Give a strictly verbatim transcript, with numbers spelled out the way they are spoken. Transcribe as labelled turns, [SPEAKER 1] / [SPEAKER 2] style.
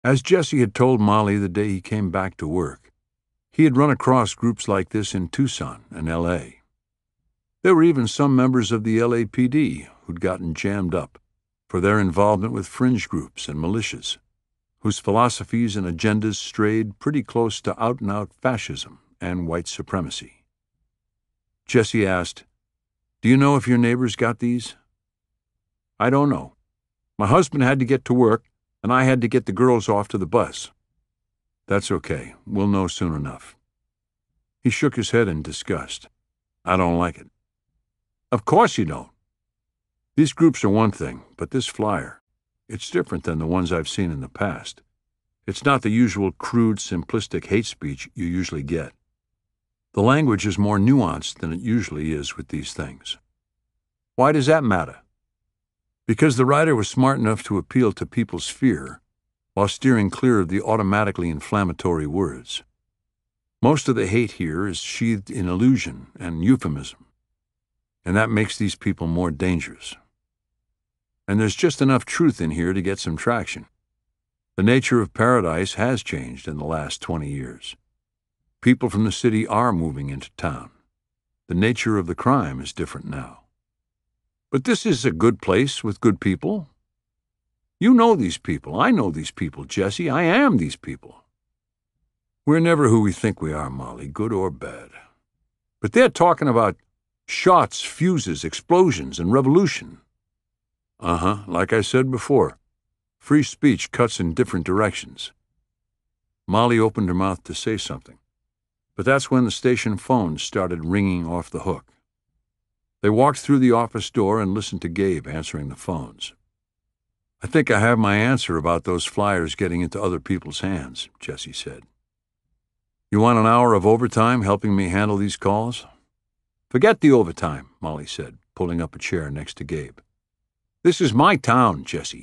[SPEAKER 1] As Jesse had told Molly the day he came back to work, he had run across groups like this in Tucson and L A. There were even some members of the L A P D who'd gotten jammed up for their involvement with fringe groups and militias, whose philosophies and agendas strayed pretty close to out-and-out fascism and white supremacy. Jesse asked, "Do you know if your neighbors got these?" "I don't know. My husband had to get to work, and I had to get the girls off to the bus." "That's okay. We'll know soon enough." He shook his head in disgust. "I don't like it." "Of course you don't. These groups are one thing, but this flyer, it's different than the ones I've seen in the past. It's not the usual crude, simplistic hate speech you usually get. The language is more nuanced than it usually is with these things." "Why does that matter?" "Because the writer was smart enough to appeal to people's fear while steering clear of the automatically inflammatory words. Most of the hate here is sheathed in illusion and euphemism, and that makes these people more dangerous. And there's just enough truth in here to get some traction. The nature of paradise has changed in the last twenty years. People from the city are moving into town. The nature of the crime is different now. But this is a good place with good people. You know these people. I know these people, Jesse. I am these people." "We're never who we think we are, Molly, good or bad." "But they're talking about shots, fuses, explosions, and revolution." "Uh-huh, like I said before. Free speech cuts in different directions." Molly opened her mouth to say something, but that's when the station phone started ringing off the hook. They walked through the office door and listened to Gabe answering the phones. "I think I have my answer about those flyers getting into other people's hands," Jesse said. "You want an hour of overtime helping me handle these calls?" "Forget the overtime," Molly said, pulling up a chair next to Gabe. "This is my town, Jesse.